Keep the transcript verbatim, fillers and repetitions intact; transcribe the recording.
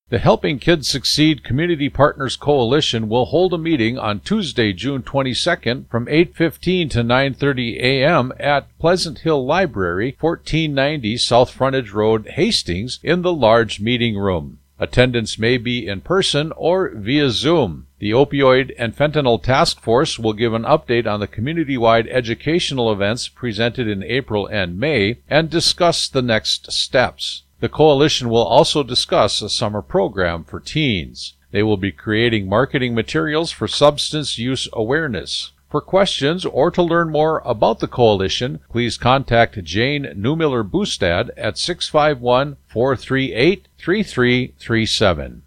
The Helping Kids Succeed Community Partners Coalition will hold a meeting on Tuesday, June twenty-second from eight fifteen to nine thirty a m at Pleasant Hill Library, fourteen ninety South Frontage Road, Hastings, in the large meeting room. Attendance may be in person or via Zoom. The Opioid and Fentanyl Task Force will give an update on the community-wide educational events presented in April and May and discuss the next steps. The coalition will also discuss a summer program for teens. They will be creating marketing materials for substance use awareness. For questions or to learn more about the coalition, please contact Jane Newmiller Boostad at six five one, four three eight, three three three seven.